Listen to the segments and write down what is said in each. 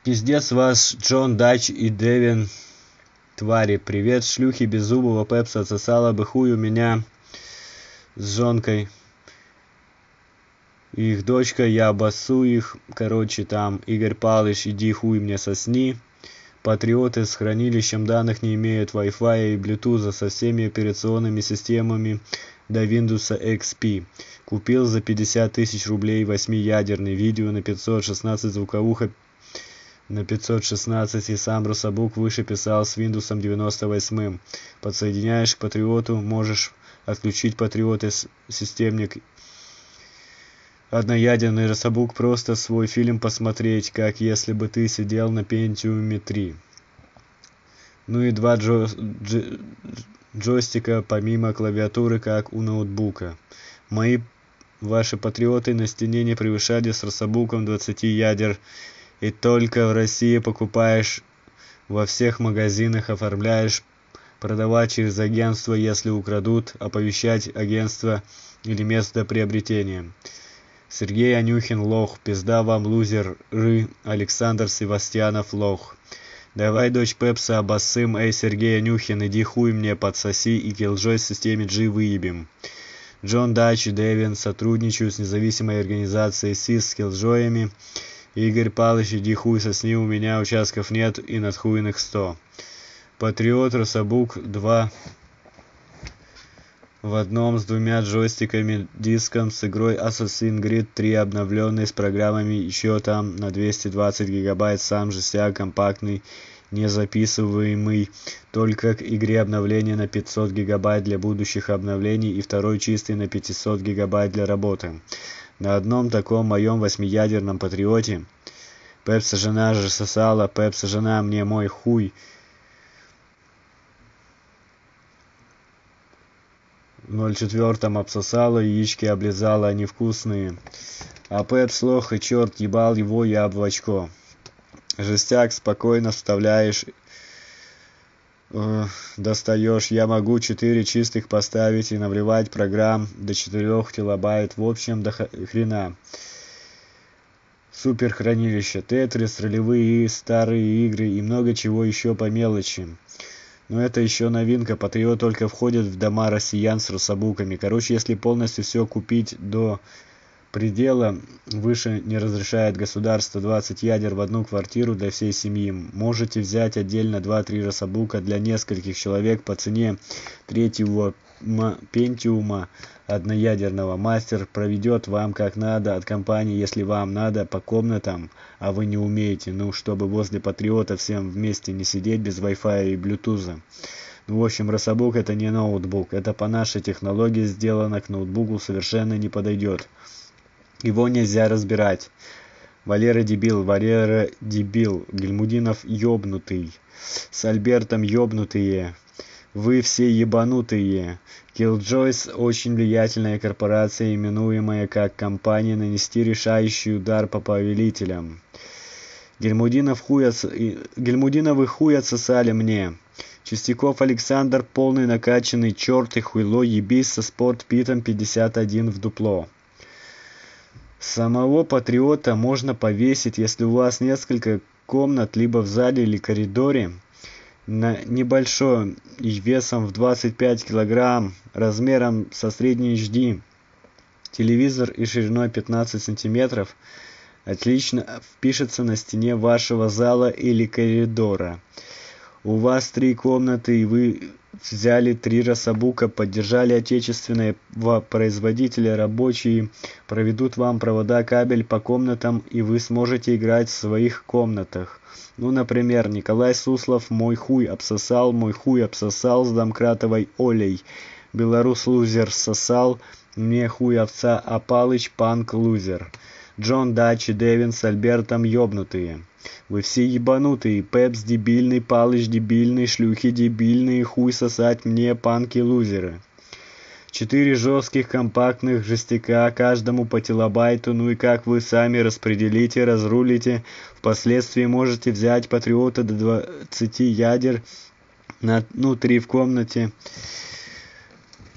Пиздец вас, Джон Дач и Девин, твари. Привет, шлюхи беззубого Пепса, отсосала бы хуй у меня с жонкой. Их дочка, я обоссу их. Короче, там, Игорь Палыч, иди хуй мне сосни. Патриоты с хранилищем данных не имеют Wi-Fi и Bluetooth со всеми операционными системами до Windows XP. Купил за 50 тысяч рублей 8-ядерный видео на 516 звуковуха на 516 и сам Рособук выше писал с Windows 98. Подсоединяешь к Патриоту, можешь отключить Патриоты системник. Одноядерный Рособук просто свой фильм посмотреть, как если бы ты сидел на Pentium 3. Ну и два джойстика помимо клавиатуры, как у ноутбука. Ваши Патриоты на стене не превышали с Рособуком 20 ядер, и только в России покупаешь, во всех магазинах оформляешь, продавать через агентство, если украдут, оповещать агентство или место приобретения. Сергей Анюхин лох, пизда вам лузеры, Александр Севастьянов лох. Давай, дочь Пепса, обоссым, эй, Сергей Анюхин, иди хуй мне подсоси и Killjoy в системе G выебем. Джон Дач и Девин сотрудничают с независимой организацией СИС с Killjoy'ами. Игорь Палыч, иди хуй сосни, у меня участков нет и надхуйных 100. Патриот, Рособук 2 в одном с двумя джойстиками, диском с игрой Assassin's Creed 3 обновленной с программами еще там на 220 гигабайт, сам жестяк компактный, не записываемый, только к игре обновление на 500 гигабайт для будущих обновлений и второй чистый на 500 гигабайт для работы. На одном таком моем 8-ядерном Патриоте Пепса жена же сосала, Пепса жена мне мой хуй. В 0,4 обсосала, яички облизала, они вкусные. А Пепс лох и черт ебал его я в очко. Жестяк спокойно вставляешь, достаешь. Я могу 4 чистых поставить и навливать программ до 4 килобайт. В общем, до хрена. Супер хранилище, Тетрис, ролевые старые игры и много чего еще по мелочи. Но это еще новинка. Патриот только входит в дома россиян с рособуками. Короче, если полностью все купить до предела, выше не разрешает государство, 20 ядер в одну квартиру для всей семьи. Можете взять отдельно 2-3 рособука для нескольких человек по цене третьего пентиума одноядерного. Мастер проведет вам как надо от компании, если вам надо, по комнатам, а вы не умеете, ну, чтобы возле Патриота всем вместе не сидеть без Wi-Fi и Bluetooth. Ну, в общем, Рособук это не ноутбук, это по нашей технологии сделано, к ноутбуку совершенно не подойдет. Его нельзя разбирать. Валера дебил, Гельмудинов ёбнутый, с Альбертом ёбнутые. Вы все ебанутые. Killjoy очень влиятельная корпорация, именуемая как компания, нанести решающий удар по повелителям. Гельмудиновы хуй отсосали мне. Чистяков Александр, полный накачанный черт и хуйло, ебись со спортпитом 51 в дупло. Самого Патриота можно повесить, если у вас несколько комнат, либо в зале или коридоре, на небольшой и весом в 25 килограмм, размером со средний HD, телевизор и шириной 15 сантиметров, отлично впишется на стене вашего зала или коридора. У вас 3 комнаты, и вы взяли 3 рособука, поддержали отечественного производителя, рабочие проведут вам провода, кабель по комнатам, и вы сможете играть в своих комнатах. Ну, например, Николай Суслов мой хуй обсосал с Домкратовой Олей. Белорус лузер сосал мне хуй овца, а Палыч панк лузер. Джон Дач и Девин с Альбертом ёбнутые. Вы все ебанутые, Пепс дебильный, Палыч дебильный, шлюхи дебильные, хуй сосать мне, панки-лузеры. 4 жестких компактных жестяка, каждому по килобайту, ну и как вы сами распределите, разрулите. Впоследствии можете взять Патриота до 20 ядер, на, 3 в комнате.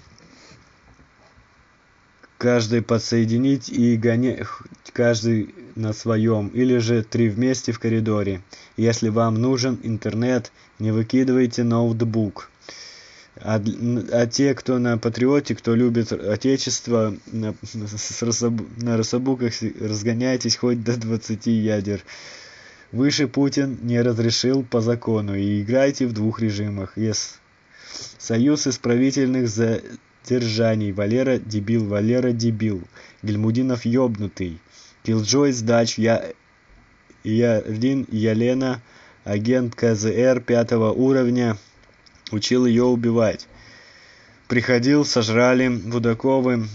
Каждый подсоединить и гонять, каждый на своем, или же 3 вместе в коридоре. Если вам нужен интернет, не выкидывайте ноутбук. А те, кто на патриоте, кто любит отечество, на рассабуках разгоняйтесь хоть до 20 ядер. Выше Путин не разрешил по закону, и играйте в 2 режимах. Yes. Союз исправительных задержаний. Валера дебил. Гельмудинов ёбнутый. Киллджой сдач. Ялена, агент КЗР 5 уровня. Учил ее убивать. Приходил, сожрали Будаковы.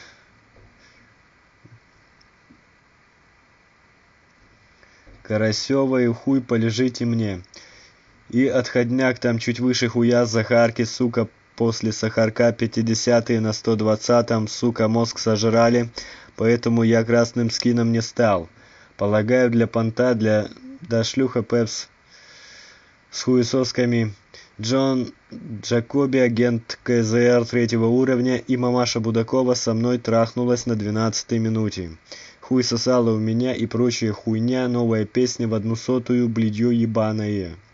Карасева и хуй полежите мне. И отходняк там чуть выше хуя Захарки, сука, после Сахарка 50-е на 120-м, сука, мозг сожрали, поэтому я красным скином не стал. Полагаю, для понта, да шлюха Пепс с хуесосками. Джон Джакоби, агент КЗР 3 уровня, и мамаша Будакова со мной трахнулась на 12-й минуте. Хуй сосала у меня и прочая хуйня, новая песня в 1/100, блядьё ебаное.